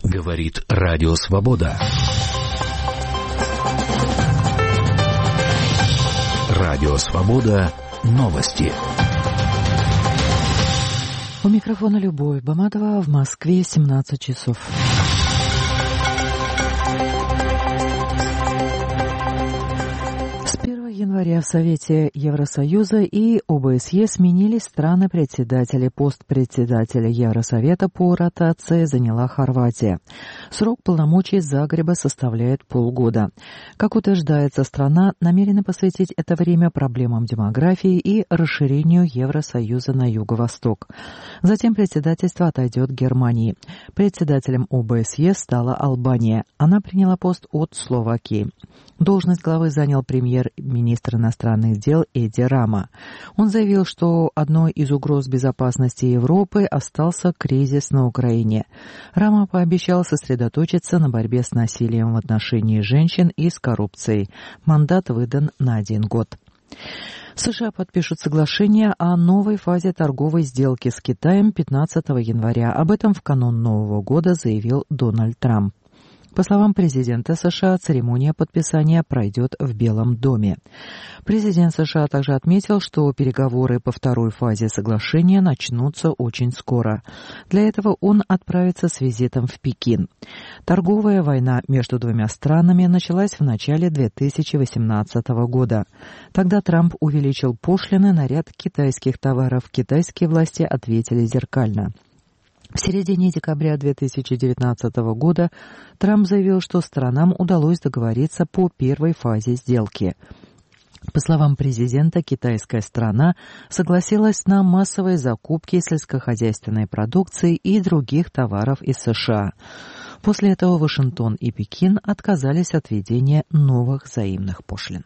Говорит Радио Свобода. Радио Свобода. Новости. У микрофона Любовь Баматова, в Москве 17 часов. С 1 января в Совете Евросоюза и ОБСЕ сменились страны-председатели. Пост председателя Евросовета по ротации заняла Хорватия. Срок полномочий Загреба составляет полгода. Как утверждается, страна намерена посвятить это время проблемам демографии и расширению Евросоюза на юго-восток. Затем председательство отойдет Германии. Председателем ОБСЕ стала Албания. Она приняла пост от Словакии. Должность главы занял премьер-министр иностранных дел Эди Рама. Он заявил, что одной из угроз безопасности Европы остался кризис на Украине. Рама пообещал сосредоточиться на борьбе с насилием в отношении женщин и с коррупцией. Мандат выдан на 1 год. США подпишут соглашение о новой фазе торговой сделки с Китаем 15 января. Об этом в канун Нового года заявил Дональд Трамп. По словам президента США, церемония подписания пройдет в Белом доме. Президент США также отметил, что переговоры по второй фазе соглашения начнутся очень скоро. Для этого он отправится с визитом в Пекин. Торговая война между двумя странами началась в начале 2018 года. Тогда Трамп увеличил пошлины на ряд китайских товаров. Китайские власти ответили зеркально. В середине декабря 2019 года Трамп заявил, что сторонам удалось договориться по первой фазе сделки. По словам президента, китайская сторона согласилась на массовые закупки сельскохозяйственной продукции и других товаров из США. После этого Вашингтон и Пекин отказались от введения новых взаимных пошлин.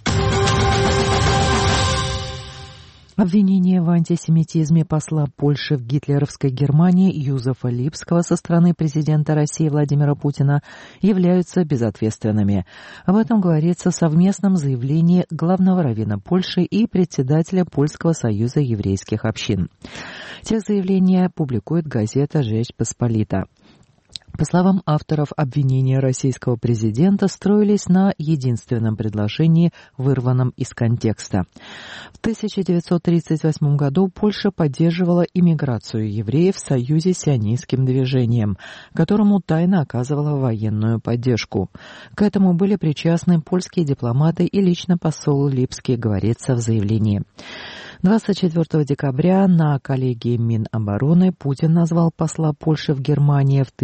Обвинение в антисемитизме посла Польши в гитлеровской Германии Юзефа Липского со стороны президента России Владимира Путина являются безответственными. Об этом говорится в совместном заявлении главного раввина Польши и председателя Польского союза еврейских общин. Текст заявления публикует газета «Жечь Посполита». По словам авторов, обвинения российского президента строились на единственном предложении, вырванном из контекста. В 1938 году Польша поддерживала иммиграцию евреев в союзе с сионистским движением, которому тайно оказывала военную поддержку. К этому были причастны польские дипломаты и лично посол Липский, говорится в заявлении. 24 декабря на коллегии Минобороны Путин назвал посла Польши в Германии в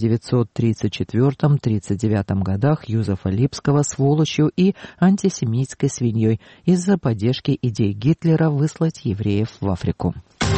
1934-39 годах Юзефа Липского сволочью и антисемитской свиньей из-за поддержки идей Гитлера выслать евреев в Африку.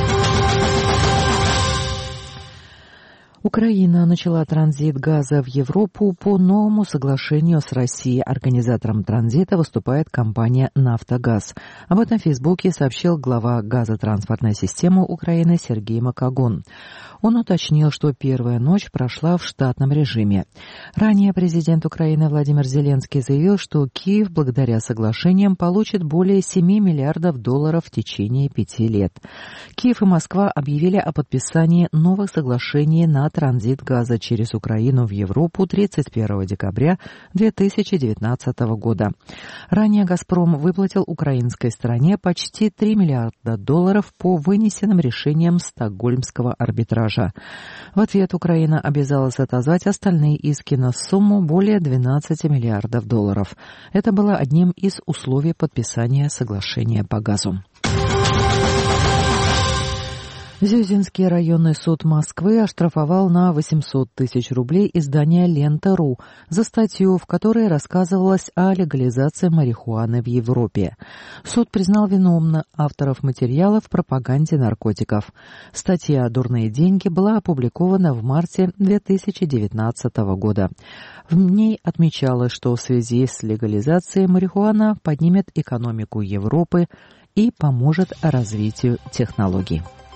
Украина начала транзит газа в Европу по новому соглашению с Россией. Организатором транзита выступает компания «Нафтогаз». Об этом в Фейсбуке сообщил глава газотранспортной системы Украины Сергей Макогон. Он уточнил, что первая ночь прошла в штатном режиме. Ранее президент Украины Владимир Зеленский заявил, что Киев благодаря соглашениям получит более $7 миллиардов в течение 5 лет. Киев и Москва объявили о подписании новых соглашений на транзит газа через Украину в Европу 31 декабря 2019 года. Ранее «Газпром» выплатил украинской стороне почти $3 миллиарда по вынесенным решениям Стокгольмского арбитража. В ответ Украина обязалась отозвать остальные иски на сумму более $12 миллиардов. Это было одним из условий подписания соглашения по газу. Зюзинский районный суд Москвы оштрафовал на 800 тысяч рублей издание «Лента.ру» за статью, в которой рассказывалось о легализации марихуаны в Европе. Суд признал виновным авторов материала в пропаганде наркотиков. Статья «Дурные деньги» была опубликована в марте 2019 года. В ней отмечалось, что в связи с легализацией марихуана поднимет экономику Европы и поможет развитию технологий.